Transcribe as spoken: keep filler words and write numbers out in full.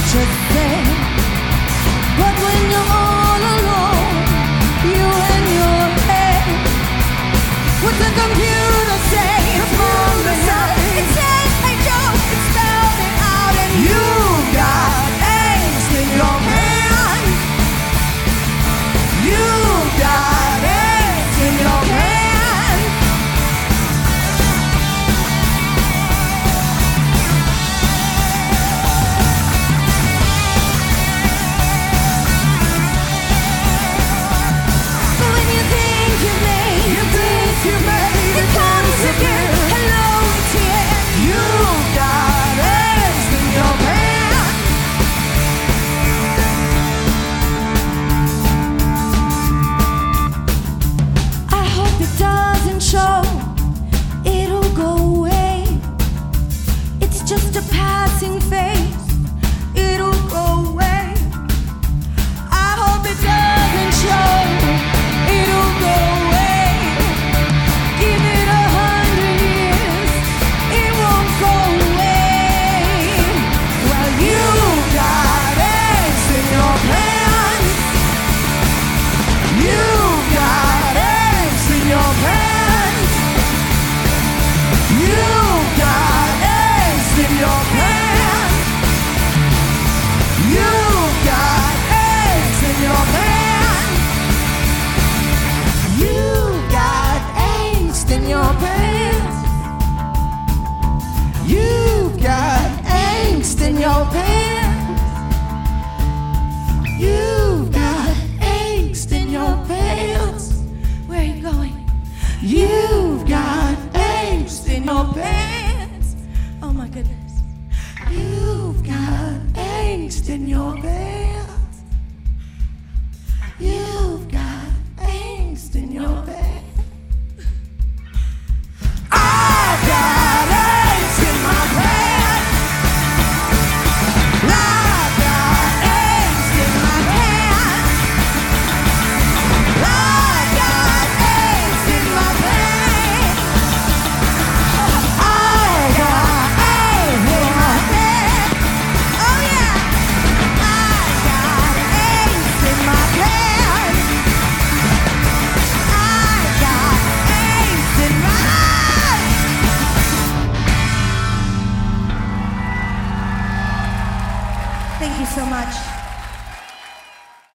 just say. But when you're all alone, you and your head, what's the computer say? It's wrong to say. It says, hey Joe, it's spelling out, and you got angst in your hand. You got angst in your hand. Just a passing phase, it'll go away. I hope it doesn't show, it'll go away. Give it a hundred years, it won't go away. Well, you got eggs in your pants. You got eggs in your pants. You got in your pants. You got eggs in your pants. You got angst in your pants. You got angst in your pants. You got angst in your pants. Where are you going? You've got angst in your pants. Oh my goodness. You've got angst in your pants.